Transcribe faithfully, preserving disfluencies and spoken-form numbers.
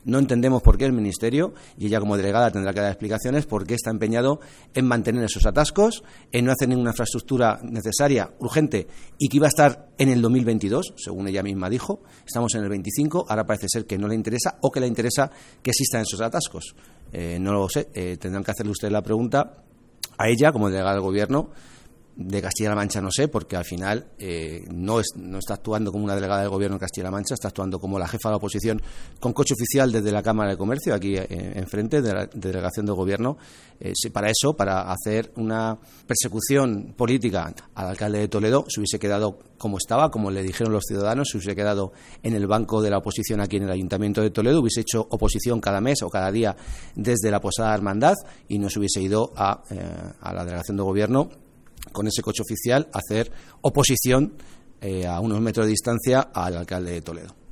No entendemos por qué el Ministerio, y ella como delegada tendrá que dar explicaciones, por qué está empeñado en mantener esos atascos, en no hacer ninguna infraestructura necesaria, urgente, y que iba a estar en el dos mil veintidós, según ella misma dijo. Estamos en el veinticinco, ahora parece ser que no le interesa o que le interesa que existan esos atascos. Eh, no lo sé, eh, tendrán que hacerle ustedes la pregunta a ella como delegada del Gobierno. De Castilla-La Mancha no sé, porque al final eh, no, es, no está actuando como una delegada del Gobierno en Castilla-La Mancha, está actuando como la jefa de la oposición con coche oficial desde la Cámara de Comercio, aquí eh, enfrente de la de delegación del Gobierno, eh, para eso, para hacer una persecución política al alcalde de Toledo. Se hubiese quedado como estaba, como le dijeron los ciudadanos, se hubiese quedado en el banco de la oposición aquí en el Ayuntamiento de Toledo, hubiese hecho oposición cada mes o cada día desde la Posada Hermandad y no se hubiese ido a, eh, a la delegación del Gobierno con ese coche oficial, hacer oposición eh, a unos metros de distancia al alcalde de Toledo.